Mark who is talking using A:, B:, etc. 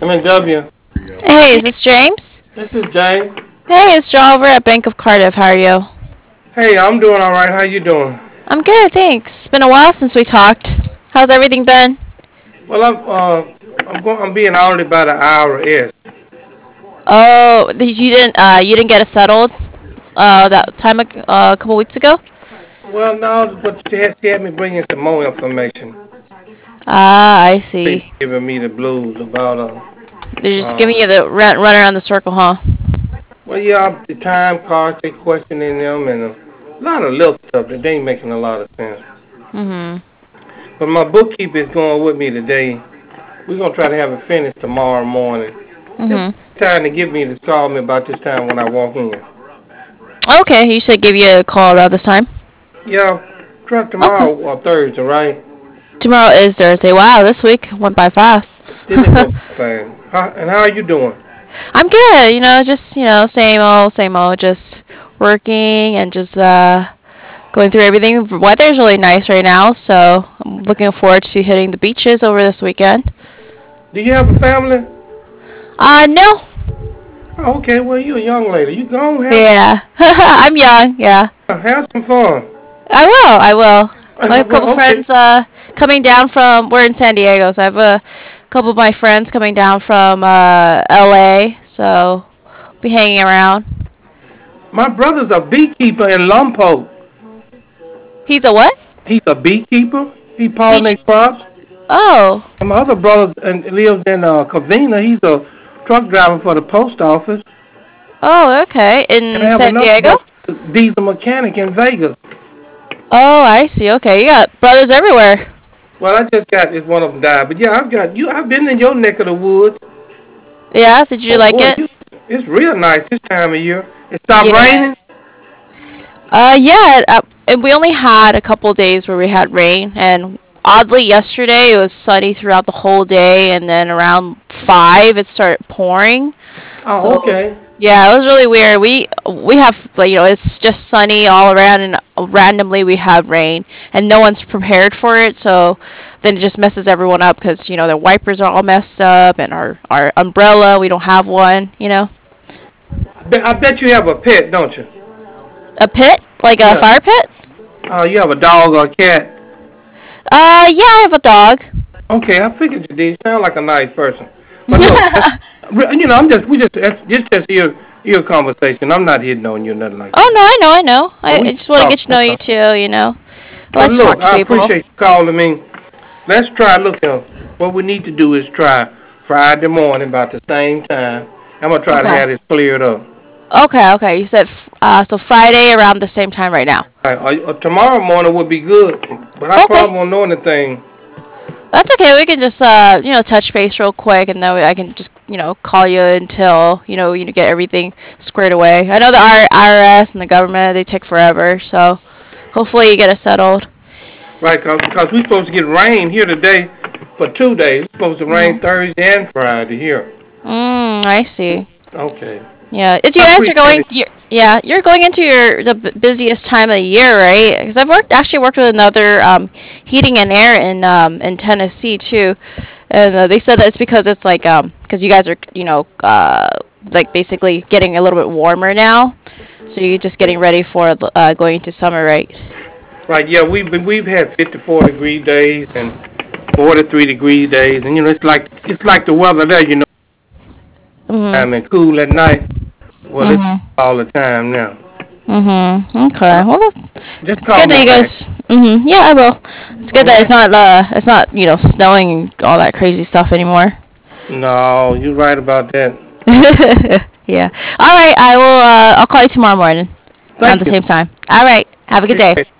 A: I'm in W.
B: Hey, is this James?
A: This is James.
B: Hey, it's John over at Bank of Cardiff. How are you?
A: Hey, I'm doing all right. How you doing?
B: I'm good, thanks. It's been a while since we talked. How's everything been?
A: Well, I'm being hourly by the hour. Yes.
B: Oh, you didn't get it settled that time a couple weeks ago?
A: Well, no, but she had me bringing some more information.
B: Ah, I
A: She's
B: see.
A: giving me the blues about
B: They're just
A: uh.
B: giving you the run around the circle, huh?
A: Well, yeah, the time cards they questioning them and a lot of little stuff that they ain't making a lot of sense.
B: Mhm.
A: But my bookkeeper is going with me today. We're gonna try to have it finished tomorrow morning. Just
B: Mhm.
A: trying to get me to call me about this time when I walk in.
B: Okay, you said give you a call around this time.
A: Yeah, try
B: Okay.
A: tomorrow or Thursday, right?
B: Tomorrow is Thursday. Wow, this week went by fast.
A: Didn't it go fast? And how are you doing?
B: I'm good. Just same old. Just working and just going through everything. The weather's really nice right now, so I'm looking forward to hitting the beaches over this weekend.
A: Do you have a family?
B: No.
A: Oh, okay, well you're a young lady. You go
B: Yeah. I'm young. Yeah.
A: have some fun.
B: I will. I will. I have a couple
A: Well, okay.
B: friends coming down from. We're in San Diego, so I have a couple of my friends coming down from LA. So be hanging around.
A: My brother's a beekeeper in Lompoc.
B: He's a what?
A: He's a beekeeper. He
B: Beach.
A: pollinates crops.
B: Oh.
A: And my other brother lives in Covina. He's a truck driver for the post office.
B: Oh. Okay.
A: And I
B: In
A: have
B: San
A: another
B: Diego.
A: brother, diesel mechanic in Vegas.
B: Oh, I see. Okay, you got brothers everywhere.
A: Well, I just got this one of them died, but yeah, I've got you. I've been in your neck of the woods.
B: Yeah. Did you
A: Oh
B: like
A: boy,
B: it?
A: it's real nice this time of year. It stopped
B: Yeah.
A: raining.
B: Yeah. And we only had a couple days where we had rain, and oddly, yesterday it was sunny throughout the whole day, and then around 5 it started pouring.
A: Oh,
B: So
A: okay.
B: yeah, it was really weird. We have like it's just sunny all around, and randomly we have rain, and no one's prepared for it. So then it just messes everyone up because the wipers are all messed up, and our umbrella we don't have one.
A: I bet you have a pet, don't you?
B: A pit like a
A: Yeah.
B: fire pit.
A: You have a dog or a cat.
B: Yeah, I have a dog.
A: Okay, I figured you did. You sound like a nice person. But look, I'm just we just your conversation. I'm not hitting on you nothing like
B: Oh
A: that.
B: no, I know, I know.
A: Oh,
B: I
A: we
B: just want to
A: talk.
B: get to know you too. I
A: Well,
B: like to
A: look,
B: talk to
A: I
B: people.
A: appreciate you calling me. Let's try. Look, what we need to do is try Friday morning about the same time. I'm gonna try to
B: Okay.
A: have this cleared up.
B: Okay, okay. You said so Friday around the same time right now.
A: All right, tomorrow morning would be good, but I
B: Okay.
A: probably won't know anything.
B: That's okay. We can just touch base real quick, and then I can just call you until you get everything squared away. I know the IRS and the government they take forever, so hopefully you get it settled.
A: Right, because we're supposed to get rain here today for 2 days. It's supposed to rain
B: Mhm.
A: Thursday and Friday here.
B: I see.
A: Okay.
B: Yeah. Is you
A: I
B: guys are
A: appreciate
B: going?
A: it.
B: You're going into the busiest time of the year, right? Because I've actually worked with another heating and air in Tennessee too, and they said that it's because it's like because you guys are like basically getting a little bit warmer now, so you're just getting ready for going into summer, right?
A: Right, yeah, we've had 54-degree days and 43-degree days, and it's like the weather there,
B: Mhm.
A: and cool at night. Well, it's
B: Mhm.
A: all the time now.
B: Okay. Well,
A: Just
B: it's
A: call
B: good
A: me
B: that you
A: back.
B: guys. Yeah, I will. It's good
A: All
B: that
A: right.
B: it's not snowing and all that crazy stuff anymore.
A: No, you're right about that.
B: Yeah. All right. I'll call you tomorrow morning around
A: Thank
B: the
A: you.
B: same time. All right. Have a good day.
A: Appreciate it.